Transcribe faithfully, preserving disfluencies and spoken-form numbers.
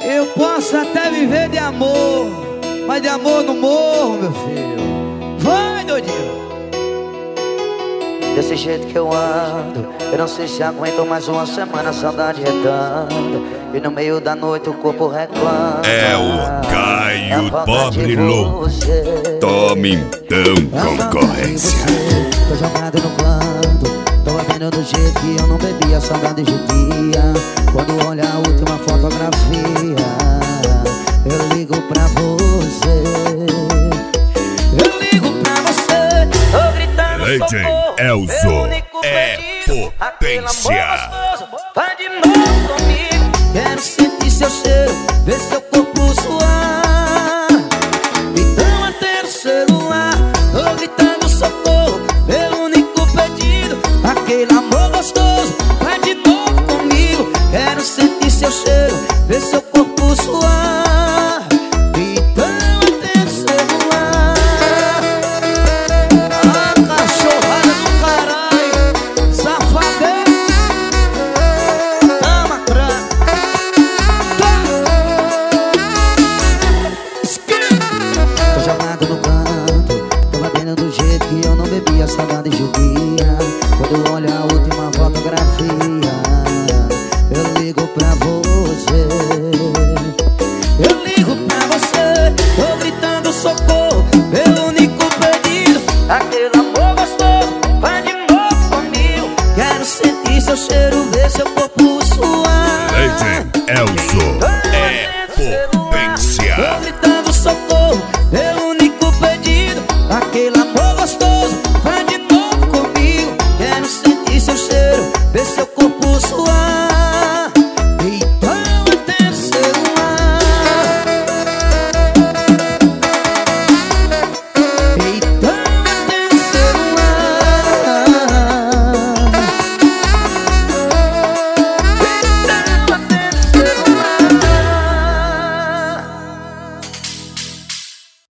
Eu posso até viver de amor, mas de amor não morro, meu filho. Vai, doidinho. Desse jeito que eu ando, eu não sei se aguento mais uma semana, saudade retando. E no meio da noite o corpo reclama. É o Caio Pobre Louco. Tome então, concorrência. Tô jogado no canto, tô bebendo do jeito que eu não bebia, saudade de dia. Quando olha a última fotografia, eu ligo pra você. Eu ligo pra você, tô gritando D J Elzo é potência. Vai de novo comigo, quero sentir seu cheiro, ver seu corpo suar. Então até no celular, tô gritando socorro, meu único pedido, aquele amor gostoso. Vai de novo comigo, quero sentir seu cheiro, ver seu corpo suar.